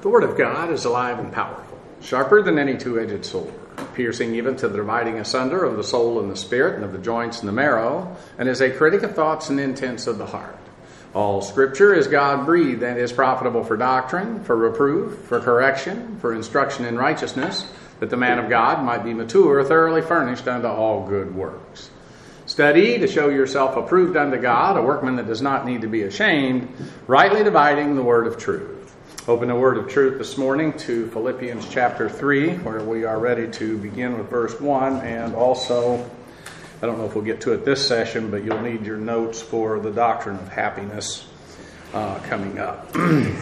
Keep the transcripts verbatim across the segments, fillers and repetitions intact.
The Word of God is alive and powerful, sharper than any two-edged sword, piercing even to the dividing asunder of the soul and the spirit, and of the joints and the marrow, and is a critic of thoughts and intents of the heart. All Scripture is God-breathed and is profitable for doctrine, for reproof, for correction, for instruction in righteousness, that the man of God might be mature, thoroughly furnished unto all good works. Study to show yourself approved unto God, a workman that does not need to be ashamed, rightly dividing the word of truth. Open the word of truth this morning to Philippians chapter three, where we are ready to begin with verse one, and also, I don't know if we'll get to it this session, but you'll need your notes for the doctrine of happiness uh, coming up.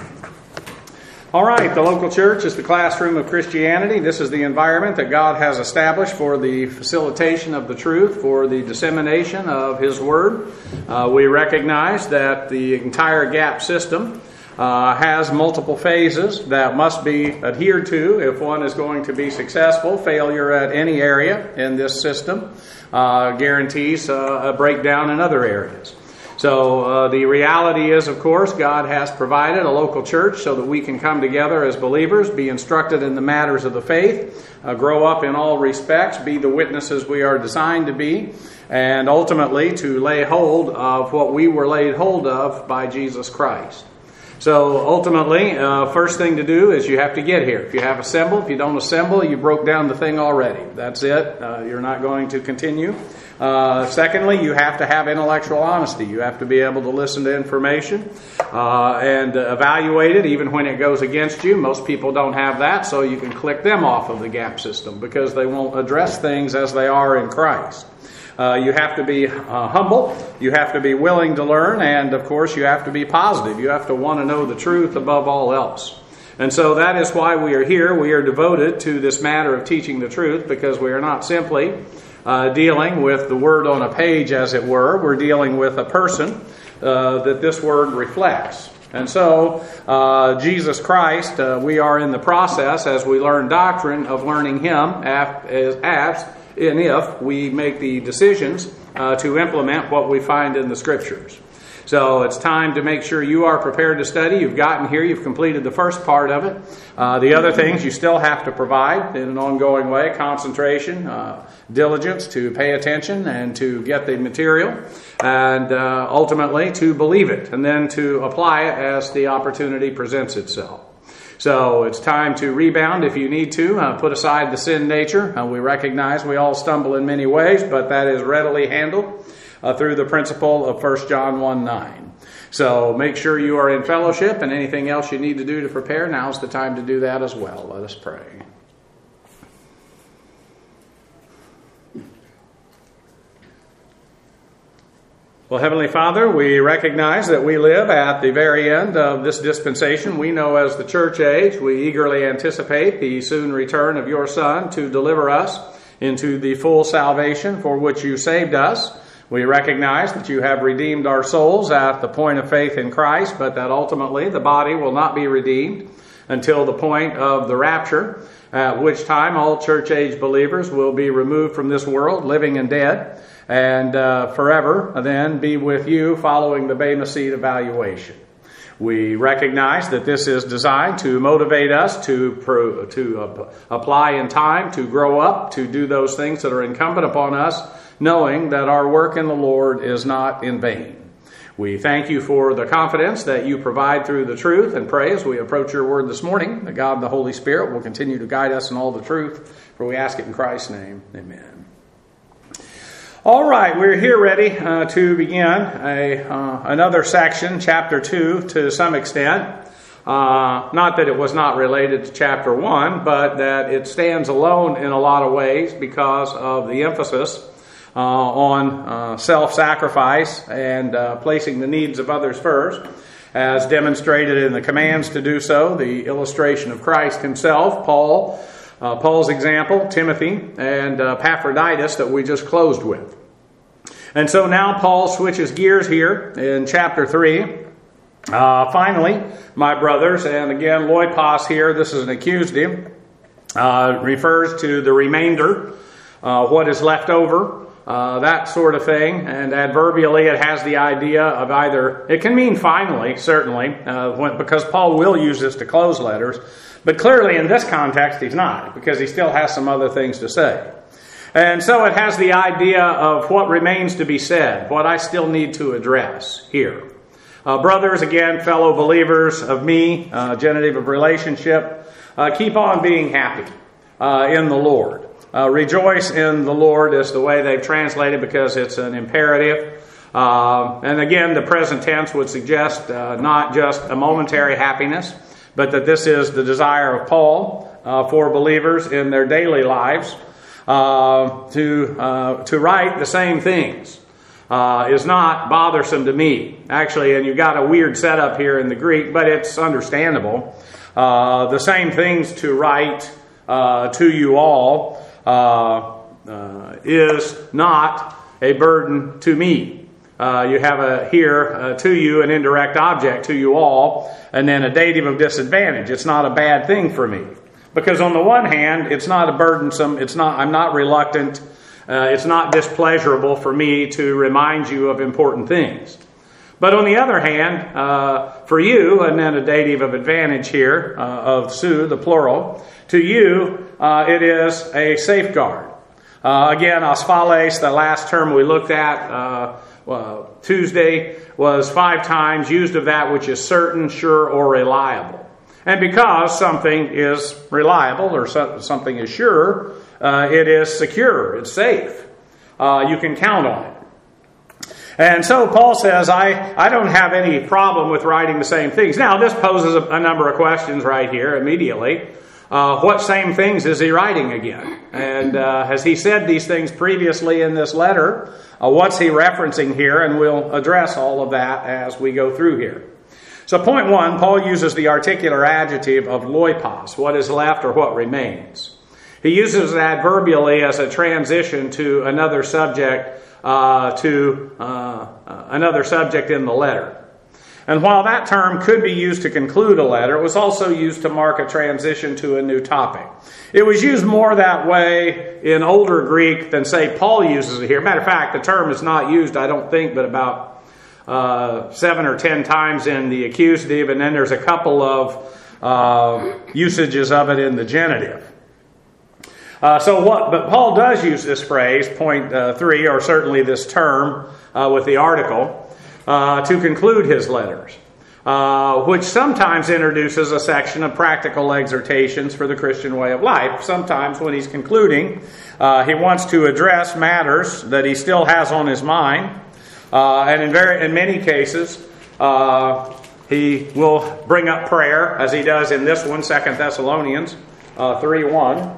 All right, the local church is the classroom of Christianity. This is the environment that God has established for the facilitation of the truth, for the dissemination of His Word. Uh, we recognize that the entire GAP system uh, has multiple phases that must be adhered to if one is going to be successful. Failure at any area in this system uh, guarantees uh, a breakdown in other areas. So uh, the reality is, of course, God has provided a local church so that we can come together as believers, be instructed in the matters of the faith, uh, grow up in all respects, be the witnesses we are designed to be, and ultimately to lay hold of what we were laid hold of by Jesus Christ. So ultimately, uh, first thing to do is you have to get here. If you have assembled, if you don't assemble, you broke down the thing already. That's it. Uh, you're not going to continue. Uh, secondly, you have to have intellectual honesty. You have to be able to listen to information uh, and uh, evaluate it even when it goes against you. Most people don't have that, so you can click them off of the GAP system because they won't address things as they are in Christ. Uh, you have to be uh, humble. You have to be willing to learn. And, of course, you have to be positive. You have to want to know the truth above all else. And so that is why we are here. We are devoted to this matter of teaching the truth because we are not simply uh, dealing with the word on a page, as it were. We're dealing with a person uh, that this word reflects. And so, uh, Jesus Christ, uh, we are in the process, as we learn doctrine, of learning Him as, as and if we make the decisions uh, to implement what we find in the Scriptures. So it's time to make sure you are prepared to study. You've gotten here. You've completed the first part of it. Uh, the other things you still have to provide in an ongoing way. Concentration, uh, diligence to pay attention and to get the material. And uh, ultimately to believe it and then to apply it as the opportunity presents itself. So it's time to rebound if you need to. Uh, put aside the sin nature. Uh, we recognize we all stumble in many ways, but that is readily handled uh, through the principle of First John one nine. So make sure you are in fellowship, and anything else you need to do to prepare, now's the time to do that as well. Let us pray. Well, Heavenly Father, we recognize that we live at the very end of this dispensation. We know as the church age, we eagerly anticipate the soon return of your Son to deliver us into the full salvation for which you saved us. We recognize that you have redeemed our souls at the point of faith in Christ, but that ultimately the body will not be redeemed until the point of the rapture, at which time all church age believers will be removed from this world, living and dead, and uh, forever then be with you following the Bema Seat evaluation. We recognize that this is designed to motivate us to, pro, to uh, apply in time, to grow up, to do those things that are incumbent upon us, knowing that our work in the Lord is not in vain. We thank you for the confidence that you provide through the truth, and pray as we approach your word this morning that God and the Holy Spirit will continue to guide us in all the truth, for we ask it in Christ's name. Amen. All right, we're here ready uh, to begin a uh, another section, chapter two, to some extent. Uh, not that it was not related to chapter one, but that it stands alone in a lot of ways because of the emphasis uh, on uh, self-sacrifice and uh, placing the needs of others first, as demonstrated in the commands to do so, the illustration of Christ himself, Paul, Uh, Paul's example, Timothy, and uh, Epaphroditus that we just closed with. And so now Paul switches gears here in chapter three. Uh, finally, my brothers, and again, Loipas here, this is an accusative, uh, refers to the remainder, uh, what is left over uh, that sort of thing. And adverbially, it has the idea of either, it can mean finally, certainly, uh, when, because Paul will use this to close letters. But clearly in this context, he's not, because he still has some other things to say. And so it has the idea of what remains to be said, what I still need to address here. Uh, brothers, again, fellow believers of me, uh, genitive of relationship, uh, keep on being happy uh, in the Lord. Uh, rejoice in the Lord is the way they've translated, because it's an imperative. Uh, and again, the present tense would suggest uh, not just a momentary happiness, but that this is the desire of Paul uh, for believers in their daily lives. Uh, to uh, to write the same things uh, is not bothersome to me. Actually, and you've got a weird setup here in the Greek, but it's understandable. Uh, the same things to write uh, to you all uh, uh, is not a burden to me. Uh, you have a here uh, to you, an indirect object, to you all, and then a dative of disadvantage. It's not a bad thing for me. Because on the one hand, it's not a burdensome, it's not, I'm not reluctant, uh, it's not displeasurable for me to remind you of important things. But on the other hand, uh, for you, and then a dative of advantage here, uh, of su, the plural, to you, uh, it is a safeguard. Uh, again, asphales, the last term we looked at uh, well, Tuesday, was five times used of that which is certain, sure, or reliable. And because something is reliable or so, something is sure, uh, it is secure, it's safe. Uh, you can count on it. And so Paul says, I, I don't have any problem with writing the same things. Now, this poses a, a number of questions right here immediately. Uh, what same things is he writing again? And uh, has he said these things previously in this letter? Uh, what's he referencing here? And we'll address all of that as we go through here. So point one, Paul uses the articular adjective of loipos, what is left or what remains. He uses it adverbially as a transition to another subject, uh, to uh, uh, another subject in the letter. And while that term could be used to conclude a letter, it was also used to mark a transition to a new topic. It was used more that way in older Greek than, say, Paul uses it here. Matter of fact, the term is not used, I don't think, but about Uh, seven or ten times in the accusative, and then there's a couple of uh, usages of it in the genitive. Uh, so what? But Paul does use this phrase, point uh, three, or certainly this term uh, with the article, uh, to conclude his letters, uh, which sometimes introduces a section of practical exhortations for the Christian way of life. Sometimes when he's concluding, uh, he wants to address matters that he still has on his mind. Uh, and in very, in many cases, uh, he will bring up prayer, as he does in this one, Second Thessalonians uh, three one.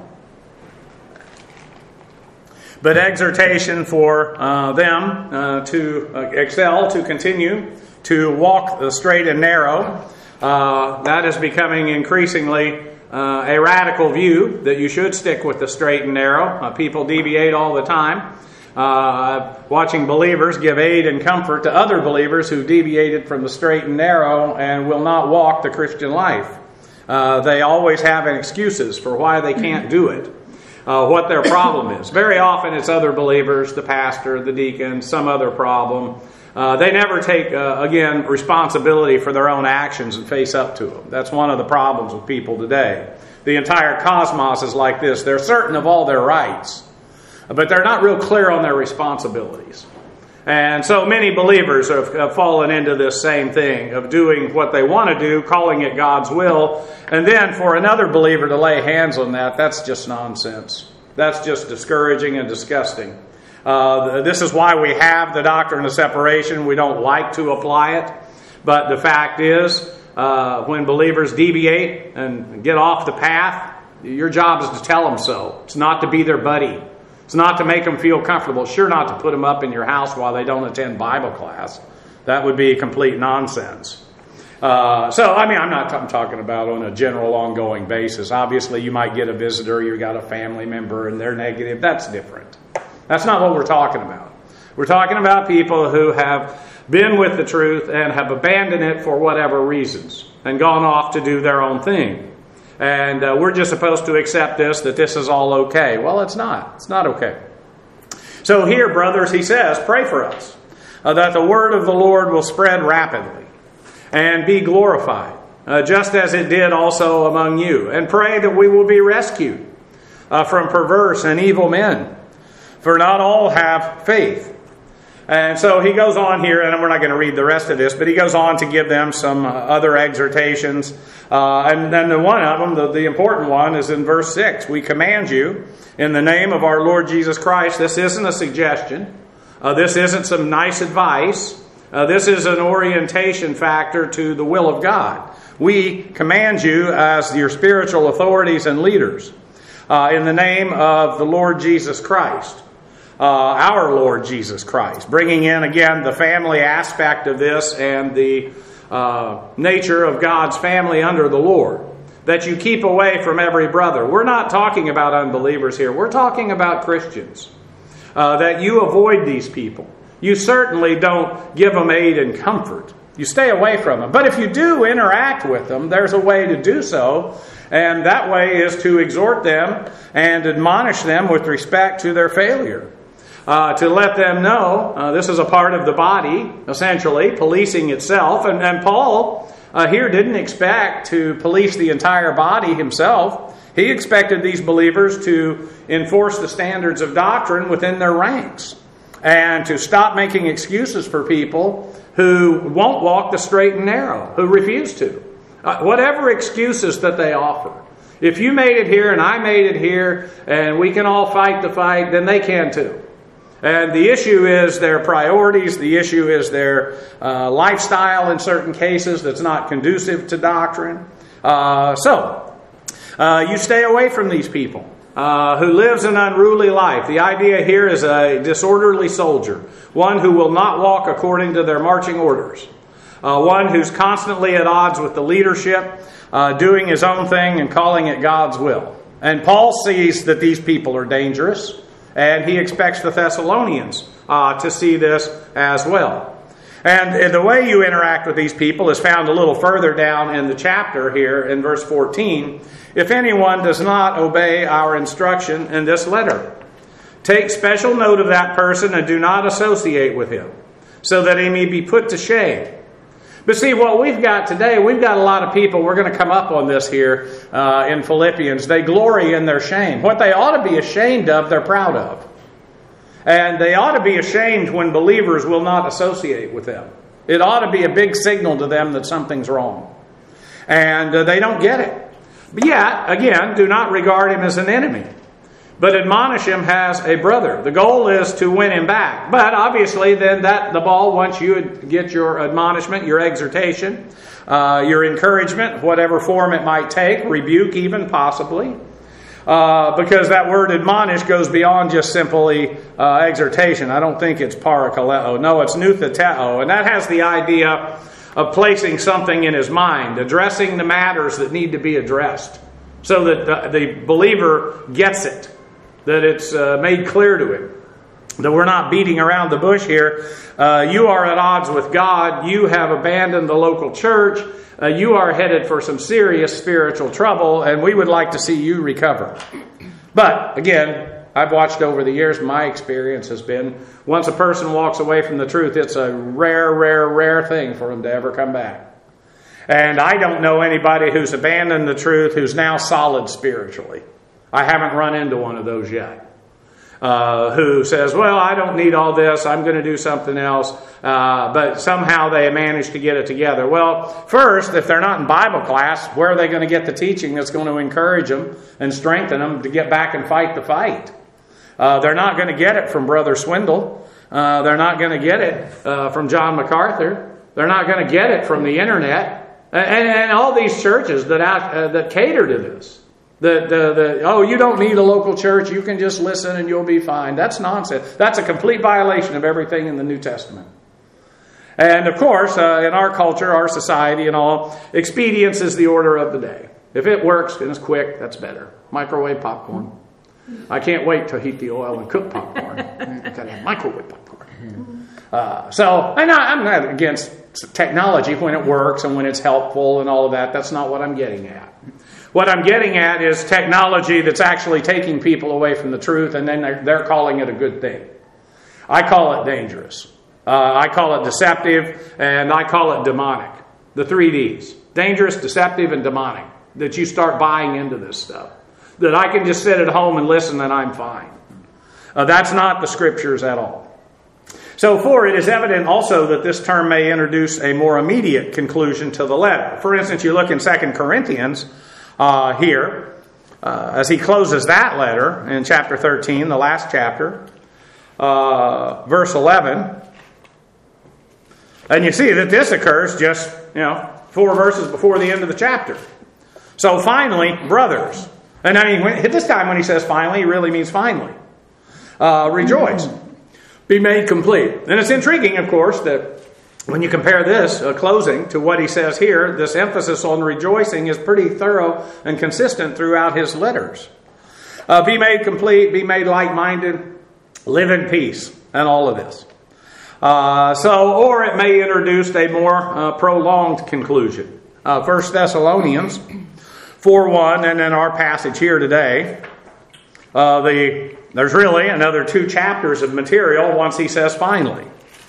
But exhortation for uh, them uh, to uh, excel, to continue, to walk the straight and narrow. Uh, that is becoming increasingly uh, a radical view, that you should stick with the straight and narrow. Uh, people deviate all the time. Uh, watching believers give aid and comfort to other believers who deviated from the straight and narrow and will not walk the Christian life. Uh, they always have excuses for why they can't do it, uh, what their problem is. Very often it's other believers, the pastor, the deacon, some other problem. Uh, they never take, uh, again, responsibility for their own actions and face up to them. That's one of the problems with people today. The entire cosmos is like this. They're certain of all their rights, but they're not real clear on their responsibilities. And so many believers have, have fallen into this same thing of doing what they want to do, calling it God's will, and then for another believer to lay hands on that, that's just nonsense. That's just discouraging and disgusting. Uh, this is why we have the doctrine of separation. We don't like to apply it, but the fact is, uh, when believers deviate and get off the path, your job is to tell them so. It's not to be their buddy. It's not to make them feel comfortable. Sure, not to put them up in your house while they don't attend Bible class. That would be complete nonsense. Uh, so, I mean, I'm not I'm talking about on a general ongoing basis. Obviously, you might get a visitor, you got a family member, and they're negative. That's different. That's not what we're talking about. We're talking about people who have been with the truth and have abandoned it for whatever reasons and gone off to do their own thing. And uh, we're just supposed to accept this, that this is all okay. Well, it's not. It's not okay. So here, brothers, he says, pray for us, uh, that the word of the Lord will spread rapidly and be glorified, uh, just as it did also among you. And pray that we will be rescued uh, from perverse and evil men, for not all have faith. And so he goes on here, and we're not going to read the rest of this, but he goes on to give them some uh, other exhortations. Uh, and then the one of them, the, the important one, is in verse six. We command you in the name of our Lord Jesus Christ. This isn't a suggestion. Uh, this isn't some nice advice. Uh, this is an orientation factor to the will of God. We command you as your spiritual authorities and leaders uh, in the name of the Lord Jesus Christ. Uh, our Lord Jesus Christ, bringing in again the family aspect of this and the uh, nature of God's family under the Lord, that you keep away from every brother. We're not talking about unbelievers here. We're talking about Christians, uh, that you avoid these people. You certainly don't give them aid and comfort. You stay away from them. But if you do interact with them, there's a way to do so, and that way is to exhort them and admonish them with respect to their failure. Uh, to let them know uh, this is a part of the body, essentially, policing itself. And, and Paul uh, here didn't expect to police the entire body himself. He expected these believers to enforce the standards of doctrine within their ranks and to stop making excuses for people who won't walk the straight and narrow, who refuse to. Uh, whatever excuses that they offer. If you made it here and I made it here and we can all fight the fight, then they can too. And the issue is their priorities. The issue is their uh, lifestyle in certain cases that's not conducive to doctrine. Uh, so, uh, you stay away from these people uh, who lives an unruly life. The idea here is a disorderly soldier, one who will not walk according to their marching orders, uh, one who's constantly at odds with the leadership, uh, doing his own thing and calling it God's will. And Paul sees that these people are dangerous. And he expects the Thessalonians uh, to see this as well. And the way you interact with these people is found a little further down in the chapter here in verse fourteen. If anyone does not obey our instruction in this letter, take special note of that person and do not associate with him, so that he may be put to shame. But see, what we've got today, we've got a lot of people, we're going to come up on this here uh, in Philippians. They glory in their shame. What they ought to be ashamed of, they're proud of. And they ought to be ashamed when believers will not associate with them. It ought to be a big signal to them that something's wrong. And uh, they don't get it. But yet, again, do not regard him as an enemy, but admonish him as a brother. The goal is to win him back. But obviously, then that the ball, once you get your admonishment, your exhortation, uh, your encouragement, whatever form it might take, rebuke even possibly, uh, because that word admonish goes beyond just simply uh, exhortation. I don't think it's parakaleo. No, it's nutheteo. And that has the idea of placing something in his mind, addressing the matters that need to be addressed, so that the, the believer gets it. That it's uh, made clear to him. That we're not beating around the bush here. Uh, you are at odds with God. You have abandoned the local church. Uh, you are headed for some serious spiritual trouble, and we would like to see you recover. But, again, I've watched over the years, my experience has been, once a person walks away from the truth, it's a rare, rare, rare thing for them to ever come back. And I don't know anybody who's abandoned the truth who's now solid spiritually. I haven't run into one of those yet. Uh, who says, well, I don't need all this. I'm going to do something else. Uh, but somehow they manage to get it together. Well, first, if they're not in Bible class, where are they going to get the teaching that's going to encourage them and strengthen them to get back and fight the fight? Uh, they're not going to get it from Brother Swindle. Uh, they're not going to get it uh, from John MacArthur. They're not going to get it from the internet. And, and all these churches that, out, uh, that cater to this. The, the, the, oh, you don't need a local church. You can just listen and you'll be fine. That's nonsense. That's a complete violation of everything in the New Testament. And of course, uh, in our culture, our society and all, expedience is the order of the day. If it works and it's quick, that's better. Microwave popcorn. I can't wait to heat the oil and cook popcorn. I've got to have microwave popcorn. Uh, so I'm not, I'm not against technology when it works and when it's helpful and all of that. That's not what I'm getting at. What I'm getting at is technology that's actually taking people away from the truth, and then they're, they're calling it a good thing. I call it dangerous. Uh, I call it deceptive, and I call it demonic. The three Ds. Dangerous, deceptive, and demonic. That you start buying into this stuff. That I can just sit at home and listen and I'm fine. Uh, that's not the Scriptures at all. So, for it is evident also that this term may introduce a more immediate conclusion to the letter. For instance, you look in Second Corinthians uh, here, uh, as he closes that letter in chapter thirteen, the last chapter, uh, verse eleven. And you see that this occurs just, you know, four verses before the end of the chapter. So finally, brothers. And I mean, at this time when he says finally, he really means finally. Uh, rejoice. Be made complete. And it's intriguing, of course, that when you compare this uh, closing to what he says here, this emphasis on rejoicing is pretty thorough and consistent throughout his letters. Uh, be made complete, be made like-minded, live in peace, and all of this. Uh, so, or it may introduce a more uh, prolonged conclusion. Uh, First Thessalonians four one, and then our passage here today. Uh, the there's really another two chapters of material once he says finally.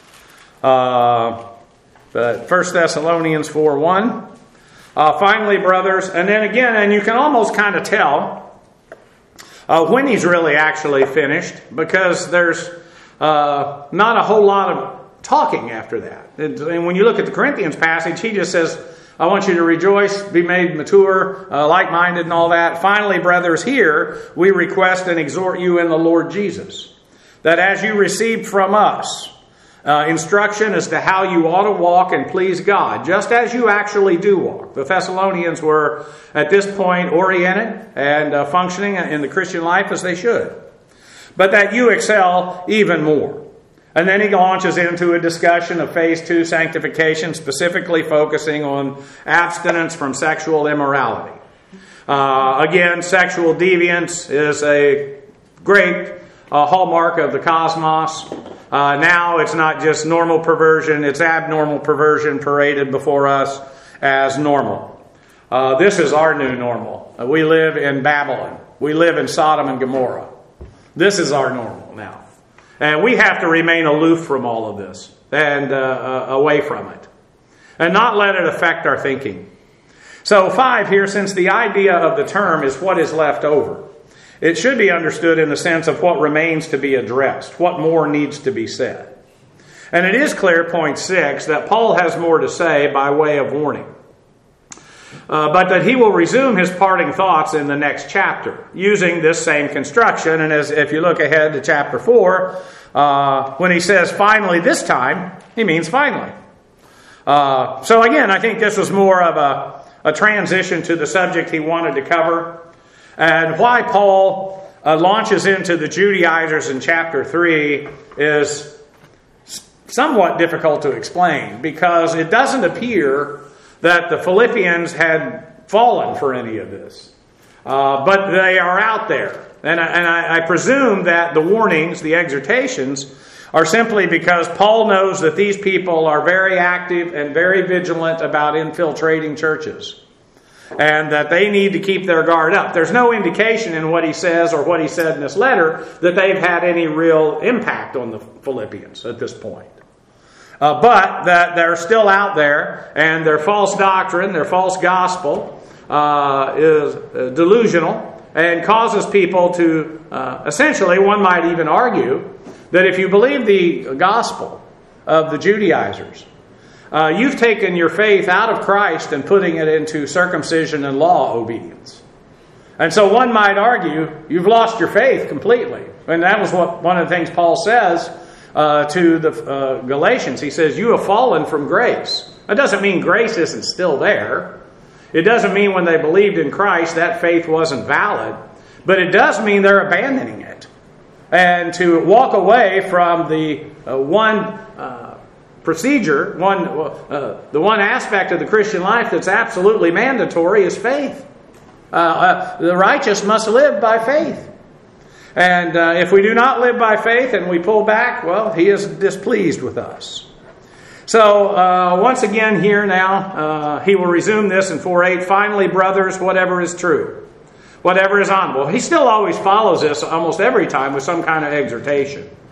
Uh, but First Thessalonians four one. Uh, finally, brothers, and then again, and you can almost kind of tell uh, when he's really actually finished, because there's Uh, not a whole lot of talking after that. And, and when you look at the Corinthians passage, he just says, I want you to rejoice, be made mature, uh, like-minded and all that. Finally, brothers, here we request and exhort you in the Lord Jesus, that as you received from us uh, instruction as to how you ought to walk and please God, just as you actually do walk. The Thessalonians were at this point oriented and uh, functioning in the Christian life as they should. But that you excel even more. And then he launches into a discussion of phase two sanctification, specifically focusing on abstinence from sexual immorality. Uh, again, sexual deviance is a great uh, hallmark of the cosmos. Uh, now it's not just normal perversion, it's abnormal perversion paraded before us as normal. Uh, this is our new normal. Uh, we live in Babylon. We live in Sodom and Gomorrah. This is our normal now. And we have to remain aloof from all of this and uh, uh, away from it. And not let it affect our thinking. So five here, since the idea of the term is what is left over, it should be understood in the sense of what remains to be addressed, what more needs to be said. And it is clear, point six, that Paul has more to say by way of warning. Uh, but that he will resume his parting thoughts in the next chapter, using this same construction. And as if you look ahead to chapter four, uh, when he says finally this time, he means finally. Uh, so again, I think this was more of a, a transition to the subject he wanted to cover. And why Paul uh, launches into the Judaizers in chapter three is somewhat difficult to explain, because it doesn't appear that the Philippians had fallen for any of this. Uh, but they are out there. And, I, and I, I presume that the warnings, the exhortations, are simply because Paul knows that these people are very active and very vigilant about infiltrating churches. And that they need to keep their guard up. There's no indication in what he says or what he said in this letter that they've had any real impact on the Philippians at this point. Uh, but that they're still out there, and their false doctrine, their false gospel, uh, is uh, delusional and causes people to, uh, essentially, one might even argue, that if you believe the gospel of the Judaizers, uh, you've taken your faith out of Christ and putting it into circumcision and law obedience. And so one might argue, you've lost your faith completely. And that was what one of the things Paul says Uh, to the uh, Galatians. He says, you have fallen from grace. That doesn't mean grace isn't still there. It doesn't mean when they believed in Christ that faith wasn't valid. But it does mean they're abandoning it. And to walk away from the uh, one uh, procedure, one uh, the one aspect of the Christian life that's absolutely mandatory is faith. Uh, uh, the righteous must live by faith. And uh, if we do not live by faith and we pull back, well, he is displeased with us. So, uh, once again here now, uh, he will resume this in four eight. Finally, brothers, whatever is true, whatever is honorable. He still always follows this almost every time with some kind of exhortation.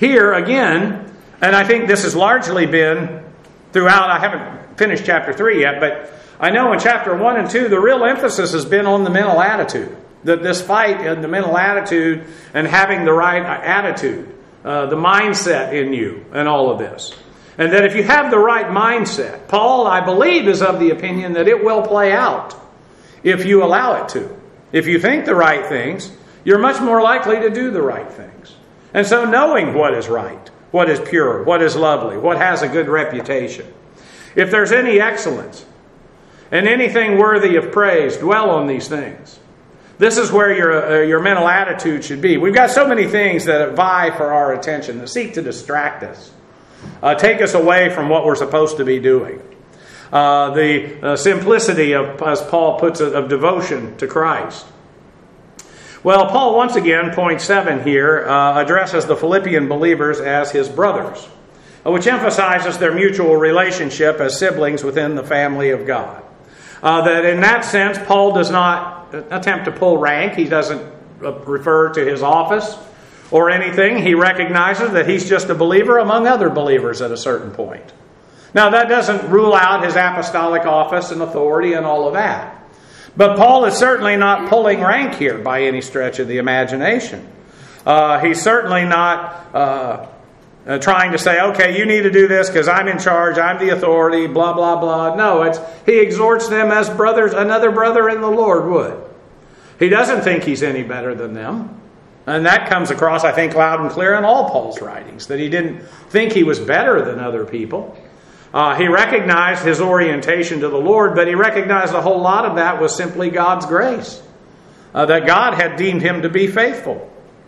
here again, and I think this has largely been throughout, I haven't finished chapter three yet, but I know in chapter one and two, the real emphasis has been on the mental attitude. That this fight and the mental attitude and having the right attitude, uh, the mindset in you and all of this. And that if you have the right mindset, Paul, I believe, is of the opinion that it will play out if you allow it to. If you think the right things, you're much more likely to do the right things. And so knowing what is right, what is pure, what is lovely, what has a good reputation. If there's any excellence and anything worthy of praise, dwell on these things. This is where your, uh, your mental attitude should be. We've got so many things that vie for our attention, that seek to distract us, uh, take us away from what we're supposed to be doing. Uh, the uh, simplicity of, as Paul puts it, of devotion to Christ. Well, Paul once again, point seven here, uh, addresses the Philippian believers as his brothers, which emphasizes their mutual relationship as siblings within the family of God. Uh, that in that sense, Paul does not attempt to pull rank. He doesn't refer to his office or anything. He recognizes that he's just a believer among other believers at a certain point. Now, that doesn't rule out his apostolic office and authority and all of that. But Paul is certainly not pulling rank here by any stretch of the imagination. Uh, he's certainly not uh, uh, trying to say, okay, you need to do this because I'm in charge, I'm the authority, blah, blah, blah. No, it's he exhorts them as brothers, another brother in the Lord would. He doesn't think he's any better than them. And that comes across, I think, loud and clear in all Paul's writings, that he didn't think he was better than other people. Uh, he recognized his orientation to the Lord, but he recognized a whole lot of that was simply God's grace. Uh, that God had deemed him to be faithful.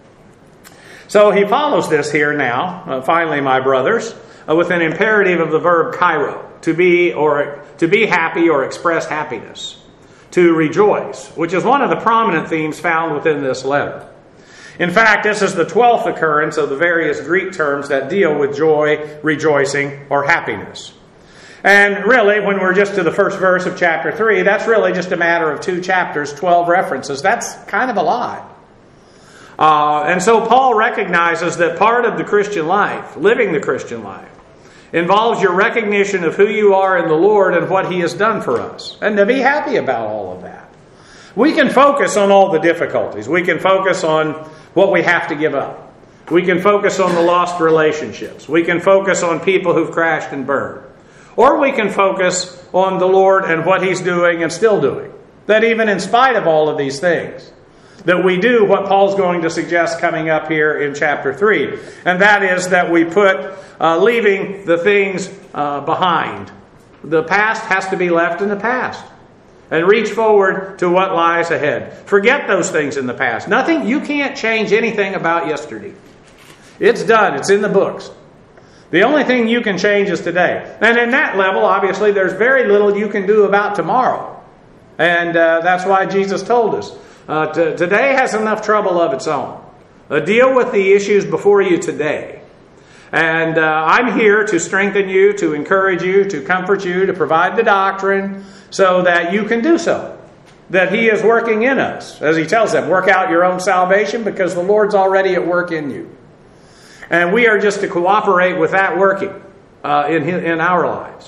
So he follows this here now, uh, finally, my brothers, uh, with an imperative of the verb kairo, to be or to be happy or express happiness, to rejoice, which is one of the prominent themes found within this letter. In fact, this is the twelfth occurrence of the various Greek terms that deal with joy, rejoicing, or happiness. And really, when we're just to the first verse of chapter three, that's really just a matter of two chapters, twelve references. That's kind of a lot. Uh, and so Paul recognizes that part of the Christian life, living the Christian life, involves your recognition of who you are in the Lord and what He has done for us. And to be happy about all of that. We can focus on all the difficulties. We can focus on what we have to give up. We can focus on the lost relationships. We can focus on people who've crashed and burned. Or we can focus on the Lord and what He's doing and still doing. That even in spite of all of these things, that we do what Paul's going to suggest coming up here in chapter three. And that is that we put uh, leaving the things uh, behind. The past has to be left in the past. And reach forward to what lies ahead. Forget those things in the past. Nothing, you can't change anything about yesterday. It's done. It's in the books. The only thing you can change is today. And in that level, obviously, there's very little you can do about tomorrow. And uh, that's why Jesus told us. Uh, t- today has enough trouble of its own. Uh, deal with the issues before you today. And uh, I'm here to strengthen you, to encourage you, to comfort you, to provide the doctrine, so that you can do so. That He is working in us. As He tells them, work out your own salvation because the Lord's already at work in you. And we are just to cooperate with that working uh, in, in our lives.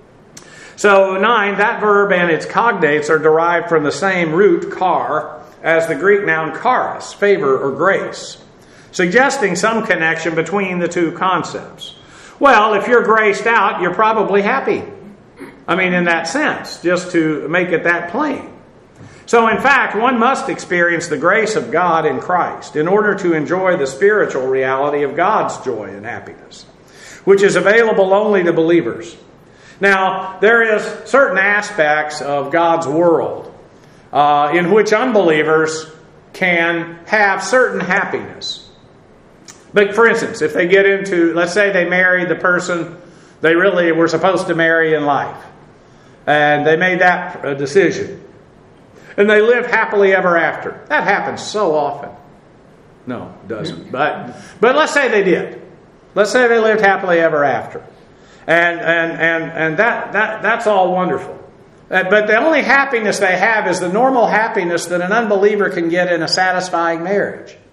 So nine, that verb and its cognates are derived from the same root, char, as the Greek noun charis, favor or grace, suggesting some connection between the two concepts. Well, if you're graced out, you're probably happy. I mean, in that sense, just to make it that plain. So, in fact, one must experience the grace of God in Christ in order to enjoy the spiritual reality of God's joy and happiness, which is available only to believers. Now, there is certain aspects of God's world uh, in which unbelievers can have certain happiness. But, for instance, if they get into, let's say they marry the person they really were supposed to marry in life. And they made that decision. And they live happily ever after. That happens so often. No, it doesn't. But but let's say they did. Let's say they lived happily ever after. And and and, and that, that that's all wonderful. But the only happiness they have is the normal happiness that an unbeliever can get in a satisfying marriage.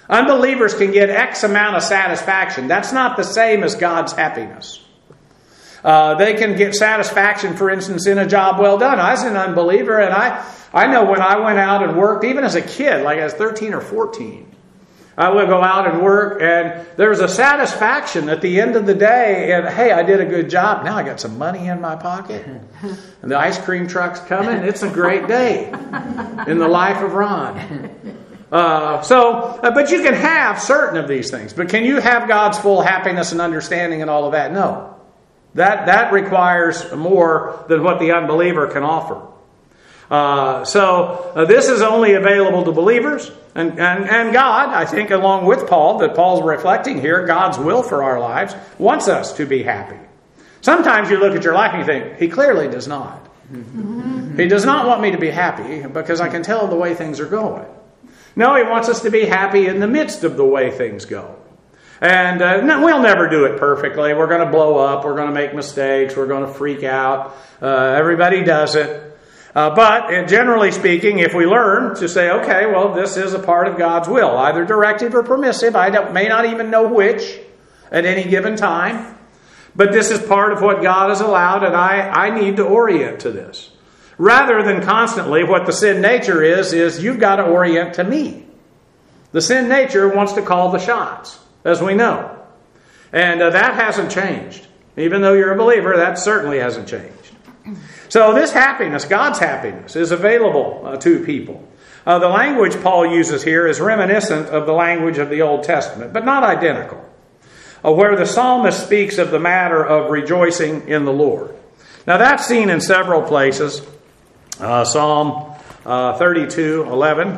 Unbelievers can get X amount of satisfaction. That's not the same as God's happiness. Uh, they can get satisfaction, for instance, in a job well done. I was an unbeliever, and I, I know when I went out and worked, even as a kid, like I was thirteen or fourteen, I would go out and work, and there's a satisfaction at the end of the day, and hey, I did a good job. Now I got some money in my pocket, and the ice cream truck's coming. It's a great day in the life of Ron. Uh, so, uh, but you can have certain of these things. But can you have God's full happiness and understanding and all of that? No. That that requires more than what the unbeliever can offer. Uh, so uh, this is only available to believers. And, and, and God, I think along with Paul, that Paul's reflecting here, God's will for our lives, wants us to be happy. Sometimes you look at your life and you think, He clearly does not. He does not want me to be happy because I can tell the way things are going. No, He wants us to be happy in the midst of the way things go. And uh, no, we'll never do it perfectly. We're going to blow up. We're going to make mistakes. We're going to freak out. Uh, everybody does it. Uh, but uh, generally speaking, if we learn to say, okay, well, this is a part of God's will, either directive or permissive. I don't, may not even know which at any given time. But this is part of what God has allowed, and I, I need to orient to this. Rather than constantly, what the sin nature is, is you've got to orient to me. The sin nature wants to call the shots, as we know. And uh, that hasn't changed. Even though you're a believer, that certainly hasn't changed. So this happiness, God's happiness, is available uh, to people. Uh, the language Paul uses here is reminiscent of the language of the Old Testament, but not identical. Uh, where the psalmist speaks of the matter of rejoicing in the Lord. Now that's seen in several places. Uh, Psalm uh, thirty-two eleven.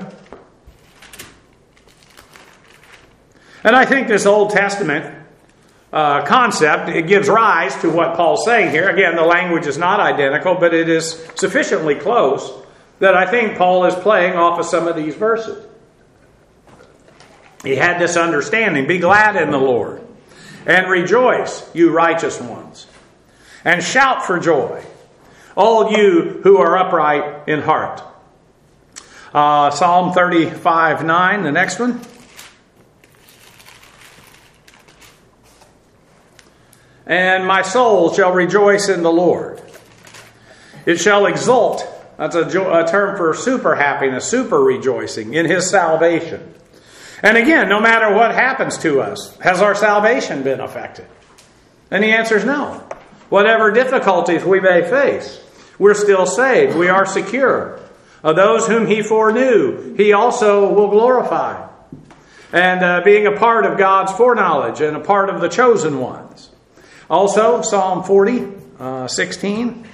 And I think this Old Testament uh, concept, it gives rise to what Paul's saying here. Again, the language is not identical, but it is sufficiently close that I think Paul is playing off of some of these verses. He had this understanding. Be glad in the Lord, and rejoice, you righteous ones, and shout for joy, all you who are upright in heart. Uh, Psalm thirty-five nine, the next one. And my soul shall rejoice in the Lord. It shall exult. That's a, jo- a term for super happiness, super rejoicing in His salvation. And again, no matter what happens to us, has our salvation been affected? And the answer is no. Whatever difficulties we may face, we're still saved. We are secure. Of those whom He foreknew, He also will glorify. And uh, being a part of God's foreknowledge and a part of the chosen ones. Also, Psalm forty, uh, sixteen.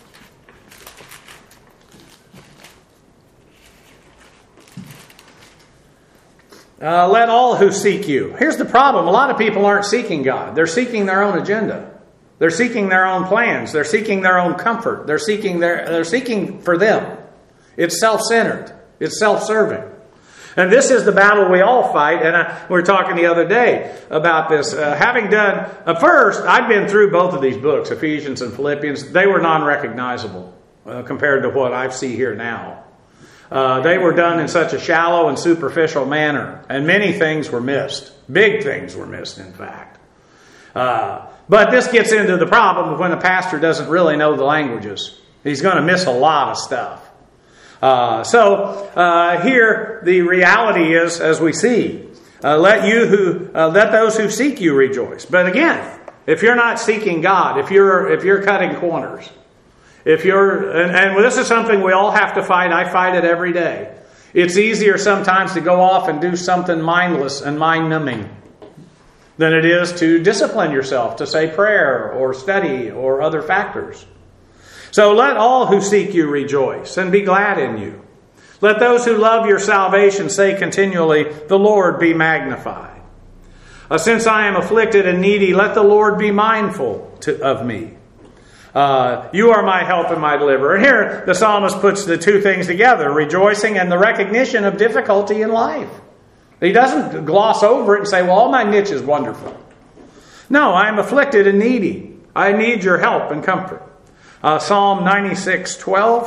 Uh, let all who seek you. Here's the problem. A lot of people aren't seeking God. They're seeking their own agenda. They're seeking their own plans. They're seeking their own comfort. They're seeking their, they're seeking for them. It's self-centered. It's self-serving. And this is the battle we all fight. And I, we were talking the other day about this. Uh, having done, uh, first, I'd been through both of these books, Ephesians and Philippians. They were non-recognizable uh, compared to what I see here now. Uh, they were done in such a shallow and superficial manner. And many things were missed. Big things were missed, in fact. Uh, but this gets into the problem of when a pastor doesn't really know the languages. He's going to miss a lot of stuff. Uh, so uh, here the reality is, as we see, uh, let you who uh, let those who seek you rejoice. But again, if you're not seeking God, if you're if you're cutting corners, if you're and, and this is something we all have to fight. I fight it every day. It's easier sometimes to go off and do something mindless and mind-numbing than it is to discipline yourself to say prayer or study or other factors. So let all who seek you rejoice and be glad in you. Let those who love your salvation say continually, the Lord be magnified. Uh, since I am afflicted and needy, let the Lord be mindful to, of me. Uh, you are my help and my deliverer. And here the psalmist puts the two things together, rejoicing and the recognition of difficulty in life. He doesn't gloss over it and say, well, all my niche is wonderful. No, I am afflicted and needy. I need your help and comfort. Uh, Psalm ninety-six twelve.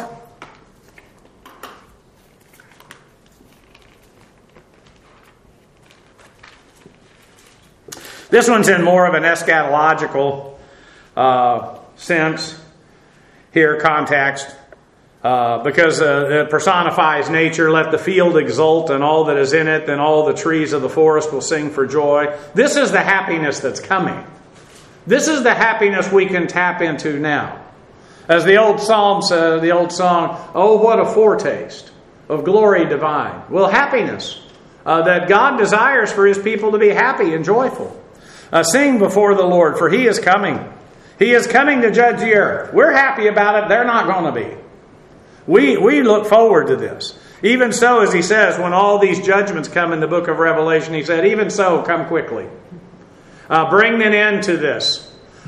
This one's in more of an eschatological uh, sense here, context, uh, because uh, it personifies nature. Let the field exult and all that is in it, then all the trees of the forest will sing for joy. This is the happiness that's coming. This is the happiness we can tap into now. As the old psalm says, the old song, oh, what a foretaste of glory divine. Well, happiness uh, that God desires for His people to be happy and joyful. Uh, sing before the Lord, for He is coming. He is coming to judge the earth. We're happy about it. They're not going to be. We, we look forward to this. Even so, as He says, when all these judgments come in the book of Revelation, He said, even so, come quickly. Uh, bring an end to this.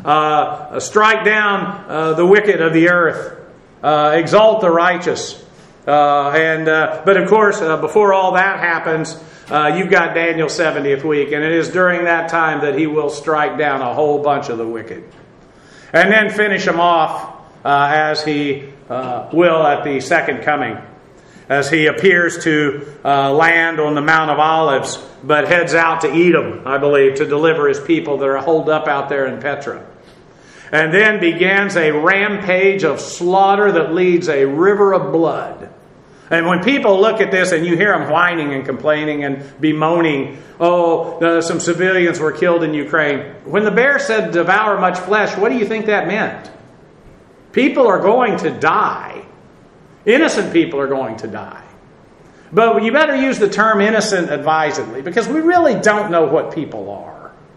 Uh, strike down uh, the wicked of the earth. Uh, exalt the righteous. Uh, and uh, But of course, uh, before all that happens, uh, you've got Daniel's seventieth week. And it is during that time that He will strike down a whole bunch of the wicked. And then finish them off uh, as He uh, will at the second coming. As He appears to uh, land on the Mount of Olives, but heads out to Edom, I believe, to deliver His people that are holed up out there in Petra. And then begins a rampage of slaughter that leads a river of blood. And when people look at this and you hear them whining and complaining and bemoaning, oh, uh, some civilians were killed in Ukraine. When the bear said devour much flesh, what do you think that meant? People are going to die. Innocent people are going to die. But you better use the term innocent advisedly, because we really don't know what people are.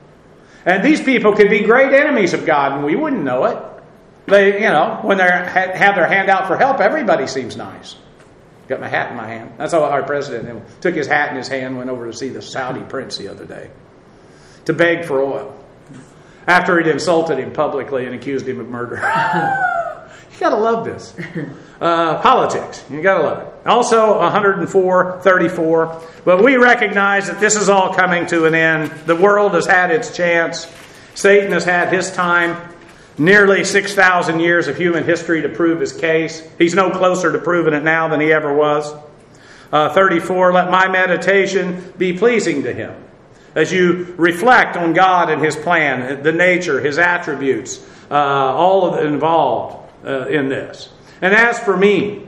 And these people could be great enemies of God, and we wouldn't know it. They, you know, when they have their hand out for help, everybody seems nice. Got my hat in my hand. That's how our president took his hat in his hand, went over to see the Saudi prince the other day to beg for oil after he'd insulted him publicly and accused him of murder. You got to love this. Uh, politics. You got to love it. Also, one hundred four thirty-four. But we recognize that this is all coming to an end. The world has had its chance. Satan has had his time. Nearly six thousand years of human history to prove his case. He's no closer to proving it now than he ever was. Uh, thirty-four. Let my meditation be pleasing to Him. As you reflect on God and His plan, the nature, His attributes, uh, all of it involved Uh, in this. And as for me,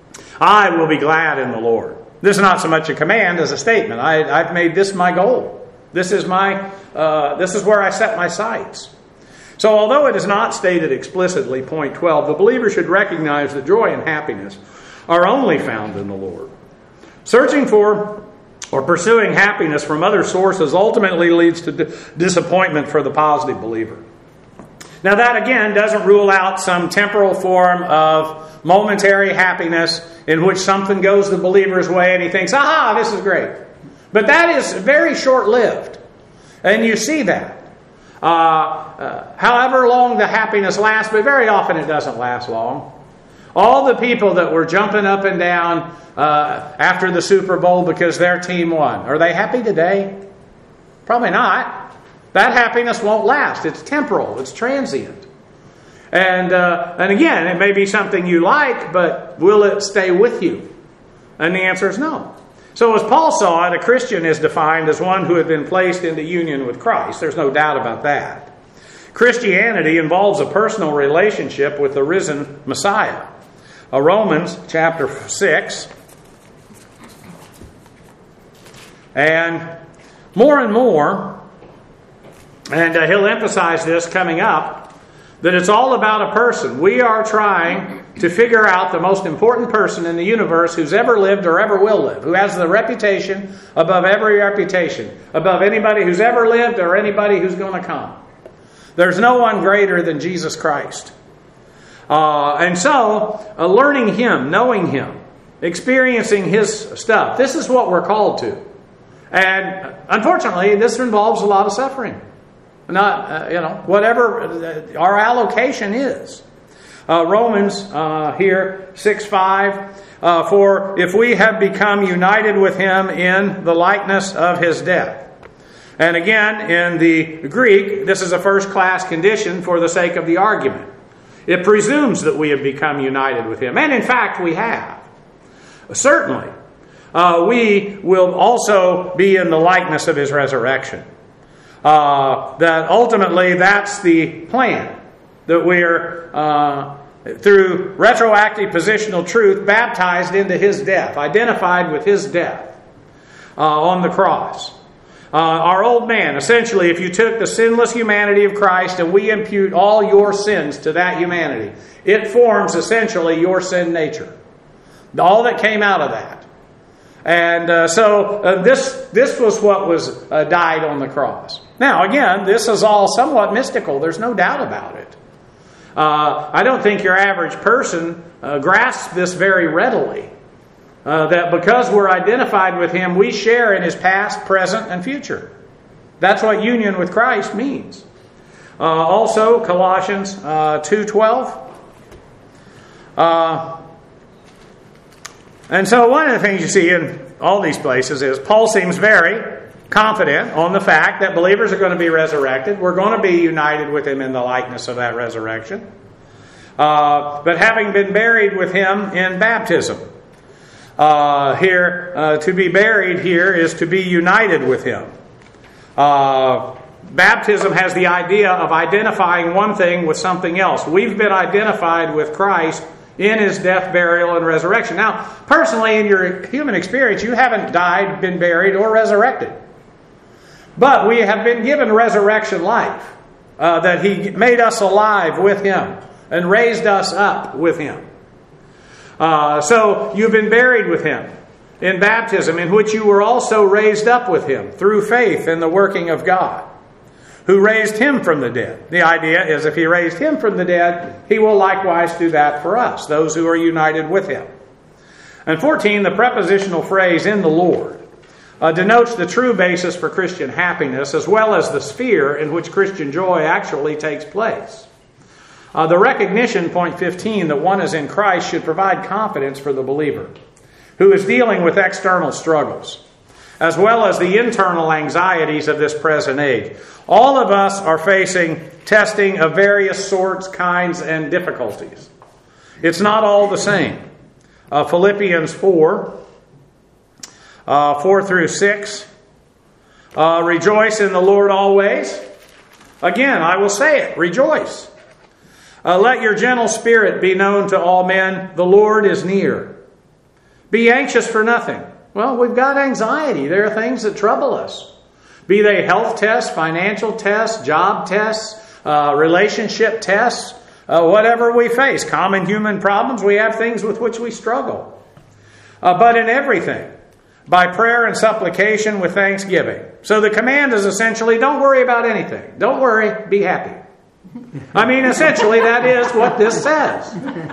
I will be glad in the Lord. This is not so much a command as a statement. I, I've made this my goal. This is my. Uh, this is where I set my sights. So although it is not stated explicitly, point twelve, the believer should recognize that joy and happiness are only found in the Lord. Searching for or pursuing happiness from other sources ultimately leads to d- disappointment for the positive believer. Now that, again, doesn't rule out some temporal form of momentary happiness in which something goes the believer's way and he thinks, aha, this is great. But that is very short-lived. And you see that. Uh, uh, however long the happiness lasts, but very often it doesn't last long. All the people that were jumping up and down uh, after the Super Bowl because their team won, are they happy today? Probably not. That happiness won't last. It's temporal. It's transient. And uh, and again, it may be something you like, but will it stay with you? And the answer is no. So as Paul saw it, a Christian is defined as one who had been placed into union with Christ. There's no doubt about that. Christianity involves a personal relationship with the risen Messiah. Uh, Romans chapter six. And more and more, and uh, he'll emphasize this coming up, that it's all about a person. We are trying to figure out the most important person in the universe who's ever lived or ever will live, who has the reputation above every reputation, above anybody who's ever lived or anybody who's going to come. There's no one greater than Jesus Christ. Uh, and so, uh, learning Him, knowing Him, experiencing His stuff, this is what we're called to. And unfortunately, this involves a lot of suffering. Not, uh, you know, whatever our allocation is. Uh, Romans uh, here, six five, uh, for if we have become united with Him in the likeness of His death. And again, in the Greek, this is a first-class condition for the sake of the argument. It presumes that we have become united with Him. And in fact, we have. Certainly. Uh, we will also be in the likeness of His resurrection. Uh, that ultimately that's the plan. That we're, uh, through retroactive positional truth, baptized into His death, identified with His death uh, on the cross. Uh, our old man, essentially, if you took the sinless humanity of Christ and we impute all your sins to that humanity, it forms essentially your sin nature. All that came out of that. And uh, so uh, this this was what was uh, died on the cross. Now, again, this is all somewhat mystical. There's no doubt about it. Uh, I don't think your average person uh, grasps this very readily. Uh, that because we're identified with Him, we share in His past, present, and future. That's what union with Christ means. Uh, also, Colossians uh, two twelve. Uh, and so one of the things you see in all these places is Paul seems very confident on the fact that believers are going to be resurrected. We're going to be united with Him in the likeness of that resurrection. Uh, but having been buried with Him in baptism. Uh, here, uh, to be buried here is to be united with Him. Uh, baptism has the idea of identifying one thing with something else. We've been identified with Christ in His death, burial, and resurrection. Now, personally, in your human experience, you haven't died, been buried, or resurrected. But we have been given resurrection life. Uh, that He made us alive with Him and raised us up with Him. Uh, so you've been buried with Him in baptism, in which you were also raised up with Him through faith in the working of God, who raised Him from the dead. The idea is if He raised Him from the dead, He will likewise do that for us, those who are united with Him. And fourteen, the prepositional phrase "in the Lord" uh, denotes the true basis for Christian happiness, as well as the sphere in which Christian joy actually takes place. Uh, the recognition, point fifteen, that one is in Christ should provide confidence for the believer who is dealing with external struggles, as well as the internal anxieties of this present age. All of us are facing testing of various sorts, kinds, and difficulties. It's not all the same. Uh, Philippians four, uh, four through six. Uh, rejoice in the Lord always. Again, I will say it, rejoice. Uh, let your gentle spirit be known to all men. The Lord is near. Be anxious for nothing. Well, we've got anxiety. There are things that trouble us. Be they health tests, financial tests, job tests, uh, relationship tests, uh, whatever we face. Common human problems, we have things with which we struggle. Uh, but in everything, by prayer and supplication with thanksgiving. So the command is essentially, don't worry about anything. Don't worry, be happy. I mean, essentially, that is what this says.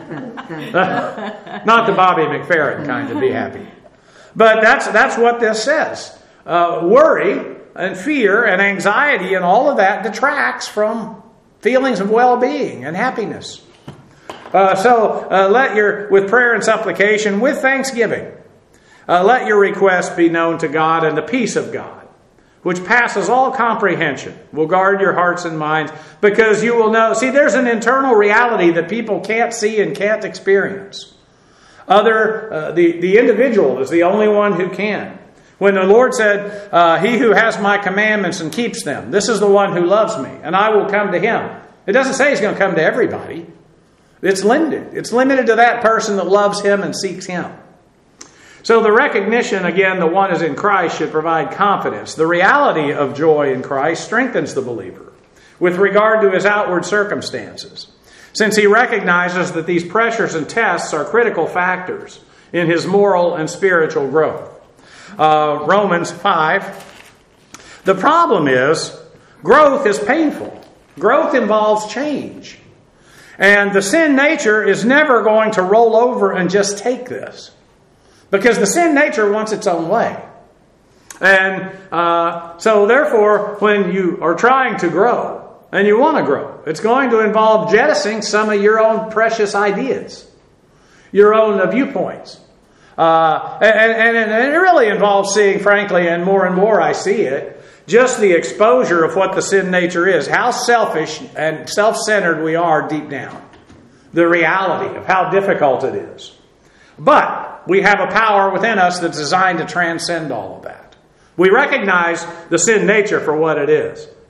Not the Bobby McFerrin kind of be happy. But that's that's what this says. Uh, worry and fear and anxiety and all of that detracts from feelings of well-being and happiness. Uh, so uh, let your, with prayer and supplication, with thanksgiving, uh, let your requests be known to God, and the peace of God, which passes all comprehension, will guard your hearts and minds, because you will know. See, there's an internal reality that people can't see and can't experience. Other, uh, the, the individual is the only one who can. When the Lord said, uh, he who has my commandments and keeps them, this is the one who loves me, and I will come to him. It doesn't say He's going to come to everybody. It's limited. It's limited to that person that loves Him and seeks Him. So the recognition, again, that one is in Christ should provide confidence. The reality of joy in Christ strengthens the believer with regard to his outward circumstances, since he recognizes that these pressures and tests are critical factors in his moral and spiritual growth. Uh, Romans five. The problem is, growth is painful. Growth involves change. And the sin nature is never going to roll over and just take this. Because the sin nature wants its own way. And uh, so therefore, when you are trying to grow, and you want to grow, it's going to involve jettisoning some of your own precious ideas, your own uh, viewpoints. Uh, and, and, and it really involves seeing, frankly, and more and more I see it, just the exposure of what the sin nature is, how selfish and self-centered we are deep down. The reality of how difficult it is. But we have a power within us that's designed to transcend all of that. We recognize the sin nature for what it is.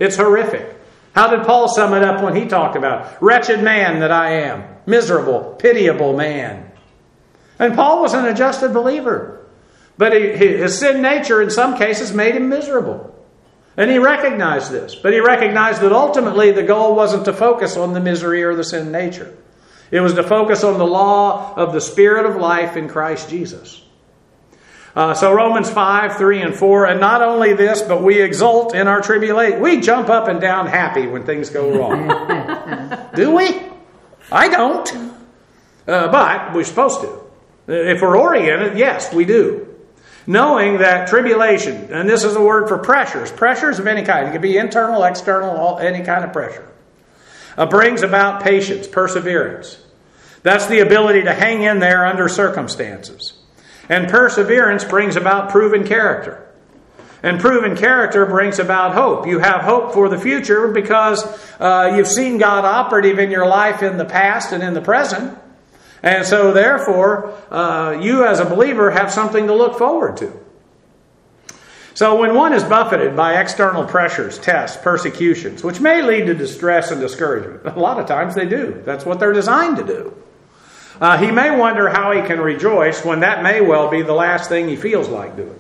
It's horrific. How did Paul sum it up when he talked about it? Wretched man that I am, miserable, pitiable man. And Paul was an adjusted believer. But he, his sin nature in some cases made him miserable. And he recognized this. But he recognized that ultimately the goal wasn't to focus on the misery or the sin nature. It was to focus on the law of the Spirit of life in Christ Jesus. Uh, so Romans five, three, and four. And not only this, but we exult in our tribulation. We jump up and down happy when things go wrong. Do we? I don't. Uh, but we're supposed to. If we're oriented, yes, we do. Knowing that tribulation, and this is a word for pressures, pressures of any kind. It can be internal, external, any kind of pressure. Uh, brings about patience, perseverance. That's the ability to hang in there under circumstances. And perseverance brings about proven character. And proven character brings about hope. You have hope for the future because uh, you've seen God operative in your life in the past and in the present. And so therefore, uh, you as a believer have something to look forward to. So when one is buffeted by external pressures, tests, persecutions, which may lead to distress and discouragement, a lot of times they do. That's what they're designed to do. Uh, he may wonder how he can rejoice when that may well be the last thing he feels like doing.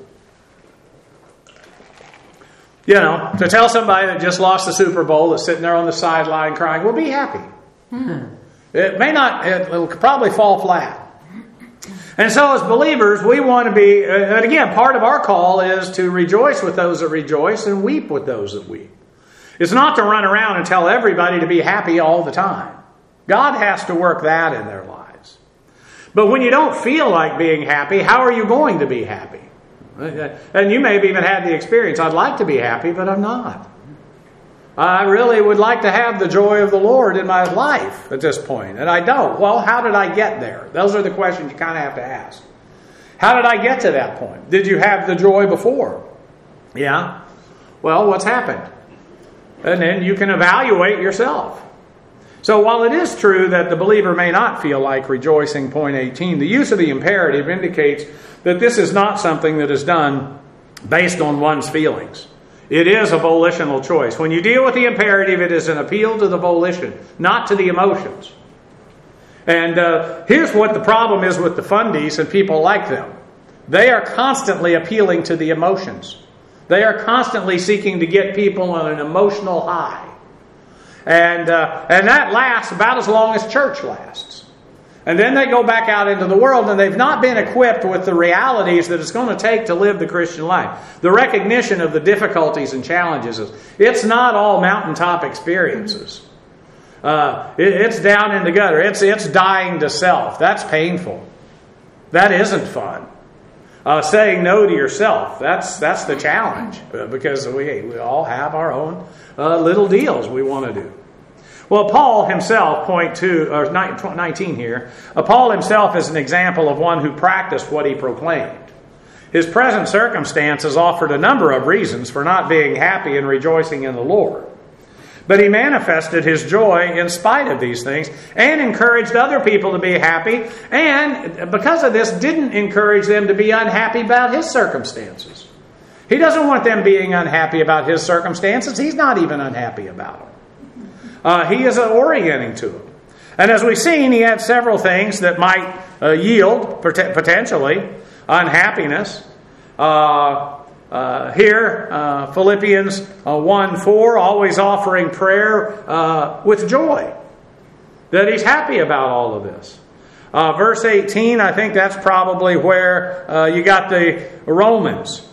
You know, to tell somebody that just lost the Super Bowl that's sitting there on the sideline crying, well, be happy. Hmm. It may not, it will probably fall flat. And so as believers, we want to be, and again, part of our call is to rejoice with those that rejoice and weep with those that weep. It's not to run around and tell everybody to be happy all the time. God has to work that in their lives. But when you don't feel like being happy, how are you going to be happy? And you may have even had the experience, I'd like to be happy, but I'm not. I really would like to have the joy of the Lord in my life at this point, and I don't. Well, how did I get there? Those are the questions you kind of have to ask. How did I get to that point? Did you have the joy before? Yeah. Well, what's happened? And then you can evaluate yourself. So while it is true that the believer may not feel like rejoicing, point eighteen, the use of the imperative indicates that this is not something that is done based on one's feelings. It is a volitional choice. When you deal with the imperative, it is an appeal to the volition, not to the emotions. And uh, here's what the problem is with the fundies and people like them. They are constantly appealing to the emotions. They are constantly seeking to get people on an emotional high. And, uh, and that lasts about as long as church lasts. And then they go back out into the world and they've not been equipped with the realities that it's going to take to live the Christian life. The recognition of the difficulties and challenges. It's not all mountaintop experiences. Uh, it, it's down in the gutter. It's, it's dying to self. That's painful. That isn't fun. Uh, saying no to yourself, that's that's the challenge. Uh, because we, we all have our own uh, little deals we want to do. Well, Paul himself, point two, or nineteen here, uh, Paul himself is an example of one who practiced what he proclaimed. His present circumstances offered a number of reasons for not being happy and rejoicing in the Lord. But he manifested his joy in spite of these things and encouraged other people to be happy, and because of this didn't encourage them to be unhappy about his circumstances. He doesn't want them being unhappy about his circumstances. He's not even unhappy about them. Uh, he is orienting to them. And as we've seen, he had several things that might uh, yield, potentially, unhappiness. Uh, uh, here, uh, Philippians uh, one four, always offering prayer uh, with joy. That he's happy about all of this. Uh, verse eighteen, I think that's probably where uh, you got the Romans.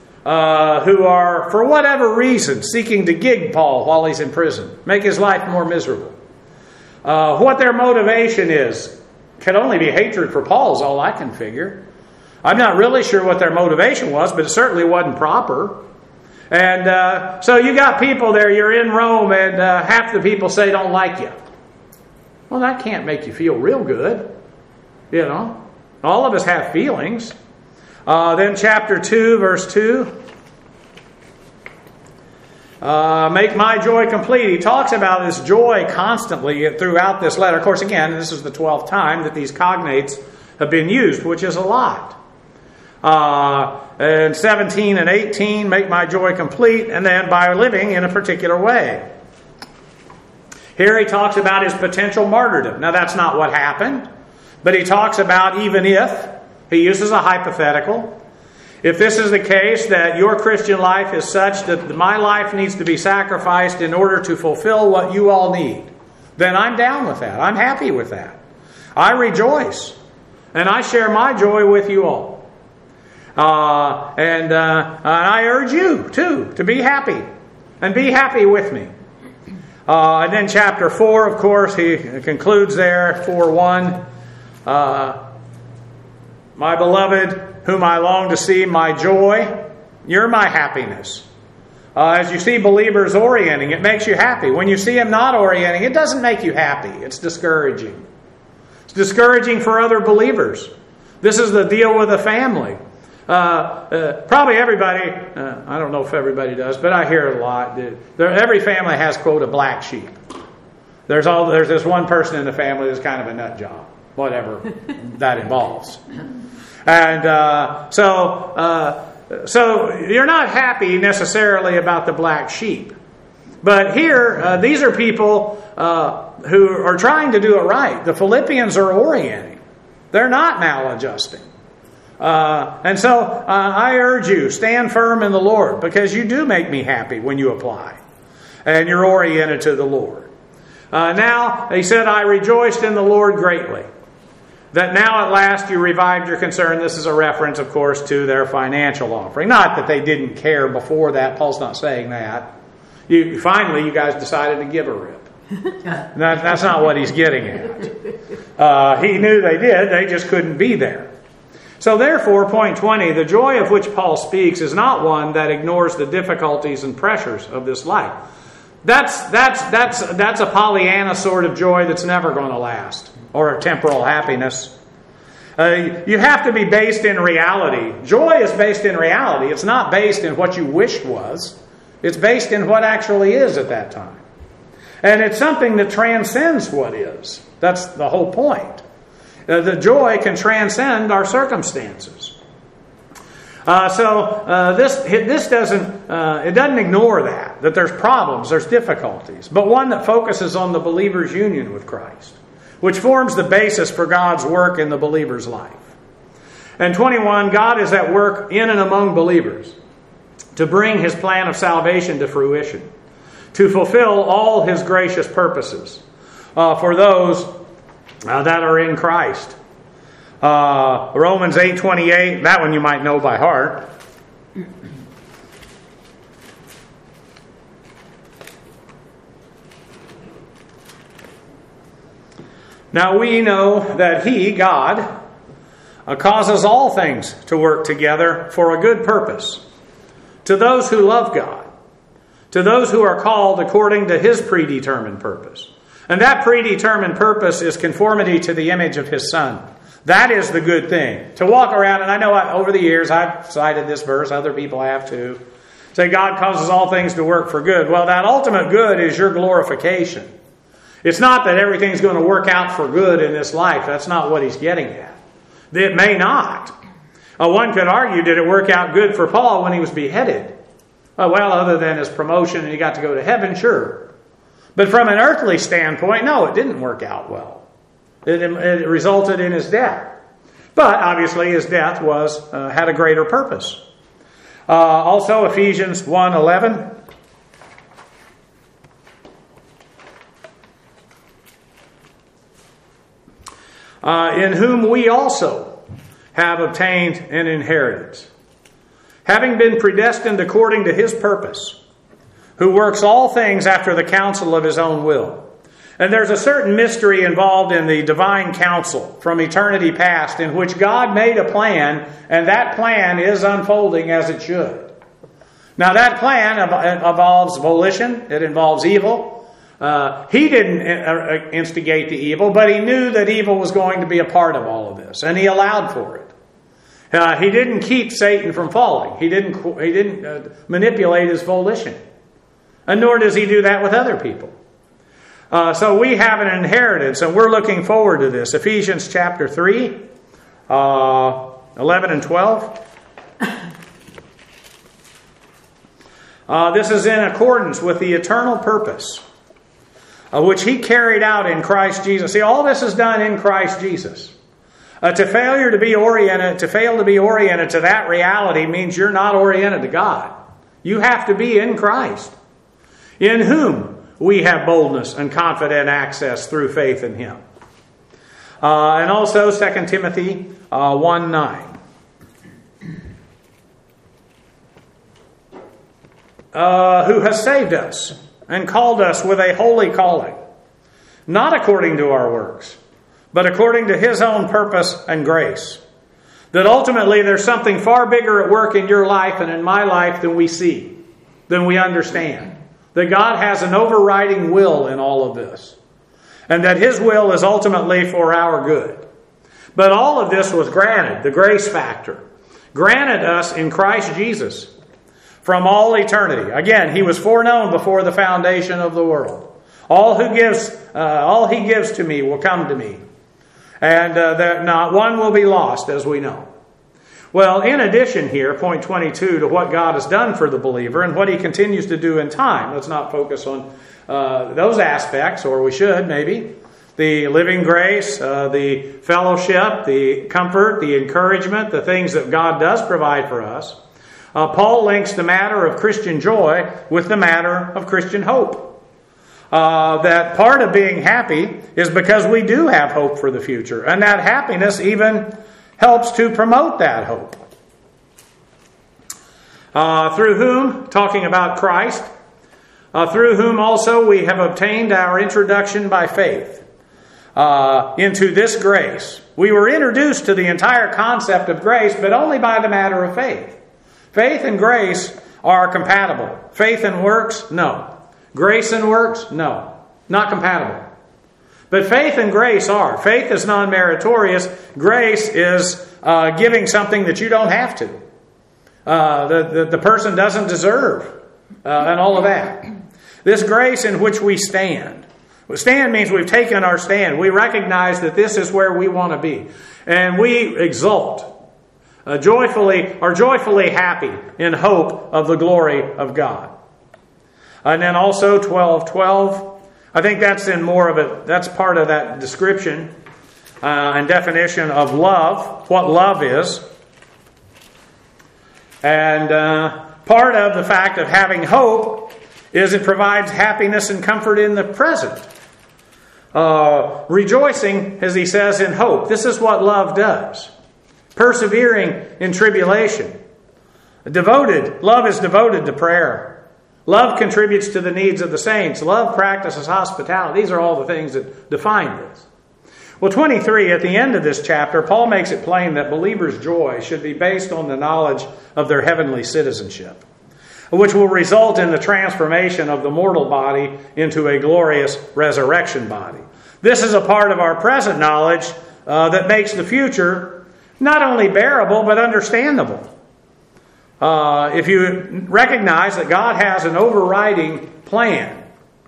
Uh, who are, for whatever reason, seeking to gig Paul while he's in prison. Make his life more miserable. Uh, what their motivation is can only be hatred for Paul is all I can figure. I'm not really sure what their motivation was, but it certainly wasn't proper. And uh, so you got people there, you're in Rome, and uh, half the people say don't like you. Well, that can't make you feel real good. You know, all of us have feelings. Uh, then chapter two, verse two. Uh, make my joy complete. He talks about this joy constantly throughout this letter. Of course, again, this is the twelfth time that these cognates have been used, which is a lot. Uh, and seventeen and eighteen, make my joy complete, and then by living in a particular way. Here he talks about his potential martyrdom. Now that's not what happened, but he talks about even if, he uses a hypothetical, if this is the case that your Christian life is such that my life needs to be sacrificed in order to fulfill what you all need, then I'm down with that. I'm happy with that. I rejoice, and I share my joy with you all. Uh, and, uh, and I urge you, too, to be happy, and be happy with me. Uh, and then chapter four, of course, he concludes there, four one. Uh, my beloved, whom I long to see, my joy, you're my happiness. Uh, as you see believers orienting, it makes you happy. When you see them not orienting, it doesn't make you happy. It's discouraging. It's discouraging for other believers. This is the deal with a family. Uh, uh, probably everybody, uh, I don't know if everybody does, but I hear it a lot. There, every family has, quote, a black sheep. There's all there's this one person in the family that's kind of a nut job, whatever that involves. And uh, so, uh, so you're not happy necessarily about the black sheep. But here, uh, these are people uh, who are trying to do it right. The Philippians are orienting. They're not maladjusting. Uh, and so uh, I urge you, stand firm in the Lord, because you do make me happy when you apply. And you're oriented to the Lord. Uh, now, he said, I rejoiced in the Lord greatly, that now at last you revived your concern. This is a reference, of course, to their financial offering. Not that they didn't care before that. Paul's not saying that. You, finally, you guys decided to give a rip. that, that's not what he's getting at. Uh, he knew they did. They just couldn't be there. So therefore, point twenty, the joy of which Paul speaks is not one that ignores the difficulties and pressures of this life. That's, that's, that's, that's a Pollyanna sort of joy that's never going to last, or a temporal happiness. Uh, you have to be based in reality. Joy is based in reality. It's not based in what you wished was. It's based in what actually is at that time. And it's something that transcends what is. That's the whole point. Uh, the joy can transcend our circumstances. Uh, so uh, this this doesn't uh, it doesn't ignore that that there's problems, there's difficulties, but one that focuses on the believer's union with Christ, which forms the basis for God's work in the believer's life. And twenty-one, God is at work in and among believers to bring His plan of salvation to fruition, to fulfill all His gracious purposes uh, for those Uh, that are in Christ. Uh, Romans eight twenty-eight, that one you might know by heart. Now we know that He, God, uh, causes all things to work together for a good purpose, to those who love God, to those who are called according to His predetermined purpose. And that predetermined purpose is conformity to the image of His Son. That is the good thing. To walk around, and I know I, over the years I've cited this verse, other people have too. Say God causes all things to work for good. Well, that ultimate good is your glorification. It's not that everything's going to work out for good in this life. That's not what he's getting at. It may not. Uh, one could argue, did it work out good for Paul when he was beheaded? Uh, well, other than his promotion and he got to go to heaven, sure. But from an earthly standpoint, no, it didn't work out well. It, it resulted in his death. But obviously his death was uh, had a greater purpose. Uh, also Ephesians one eleven. Uh, in whom we also have obtained an inheritance, having been predestined according to His purpose, who works all things after the counsel of His own will. And there's a certain mystery involved in the divine counsel from eternity past, in which God made a plan, and that plan is unfolding as it should. Now that plan involves volition, it involves evil. Uh, he didn't instigate the evil, but He knew that evil was going to be a part of all of this, and He allowed for it. Uh, he didn't keep Satan from falling. He didn't, he didn't uh, manipulate his volition. And nor does He do that with other people. Uh, so we have an inheritance, and we're looking forward to this. Ephesians chapter three, uh, eleven and twelve. Uh, this is in accordance with the eternal purpose uh, which He carried out in Christ Jesus. See, all this is done in Christ Jesus. Uh, to failure to be oriented, to fail to be oriented to that reality means you're not oriented to God. You have to be in Christ, in whom we have boldness and confident access through faith in Him. Uh, and also Second Timothy uh, one nine. Uh, who has saved us and called us with a holy calling, not according to our works, but according to His own purpose and grace. That ultimately there's something far bigger at work in your life and in my life than we see, than we understand. That God has an overriding will in all of this. And that His will is ultimately for our good. But all of this was granted, the grace factor, granted us in Christ Jesus from all eternity. Again, He was foreknown before the foundation of the world. All who gives, uh, all He gives to me will come to me. And uh, that not one will be lost, as we know. Well, in addition here, point twenty-two, to what God has done for the believer and what He continues to do in time. Let's not focus on uh, those aspects, or we should maybe. The living grace, uh, the fellowship, the comfort, the encouragement, the things that God does provide for us. Uh, Paul links the matter of Christian joy with the matter of Christian hope. Uh, that part of being happy is because we do have hope for the future. And that happiness even helps to promote that hope. Uh, through whom, talking about Christ, uh, through whom also we have obtained our introduction by faith uh, into this grace. We were introduced to the entire concept of grace, but only by the matter of faith. Faith and grace are compatible. Faith and works, no. Grace and works, no. Not compatible. But faith and grace are. Faith is non-meritorious. Grace is uh, giving something that you don't have to. Uh, the, the, the person doesn't deserve. Uh, and all of that. This grace in which we stand. Stand means we've taken our stand. We recognize that this is where we want to be. And we exult. Uh, joyfully, are joyfully happy in hope of the glory of God. And then also twelve twelve. I think that's in more of it. That's part of that description uh, and definition of love, what love is. And uh, part of the fact of having hope is it provides happiness and comfort in the present. Uh, rejoicing, as he says, in hope. This is what love does. Persevering in tribulation. Devoted. Love is devoted to prayer. Love contributes to the needs of the saints. Love practices hospitality. These are all the things that define this. Well, twenty-three, at the end of this chapter, Paul makes it plain that believers' joy should be based on the knowledge of their heavenly citizenship, which will result in the transformation of the mortal body into a glorious resurrection body. This is a part of our present knowledge uh, that makes the future not only bearable, but understandable. Uh, if you recognize that God has an overriding plan.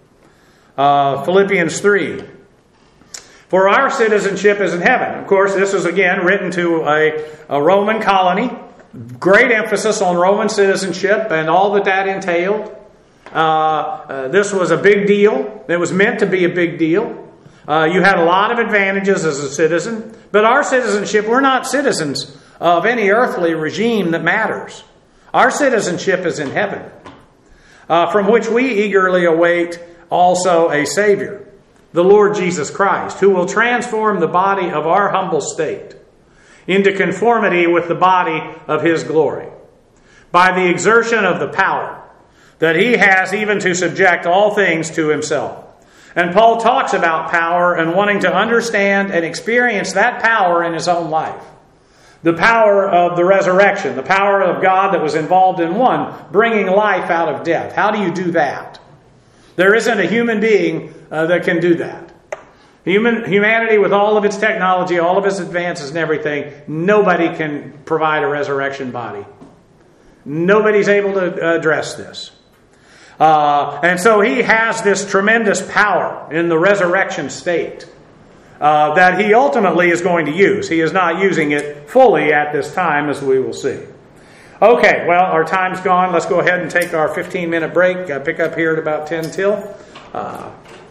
Uh, Philippians three. For our citizenship is in heaven. Of course, this is again written to a, a Roman colony. Great emphasis on Roman citizenship and all that that entailed. Uh, uh, this was a big deal. It was meant to be a big deal. Uh, you had a lot of advantages as a citizen. But our citizenship, we're not citizens of any earthly regime that matters. Our citizenship is in heaven, uh, from which we eagerly await also a Savior, the Lord Jesus Christ, who will transform the body of our humble state into conformity with the body of His glory, by the exertion of the power that He has even to subject all things to Himself. And Paul talks about power and wanting to understand and experience that power in his own life. The power of the resurrection, the power of God that was involved in one, bringing life out of death. How do you do that? There isn't a human being uh, that can do that. Human Humanity, with all of its technology, all of its advances and everything, nobody can provide a resurrection body. Nobody's able to address this. Uh, and so he has this tremendous power in the resurrection state uh, that he ultimately is going to use. He is not using it fully at this time, as we will see. Okay, well, our time's gone. Let's go ahead and take our fifteen minute break. Uh, pick up here at about ten till. Uh,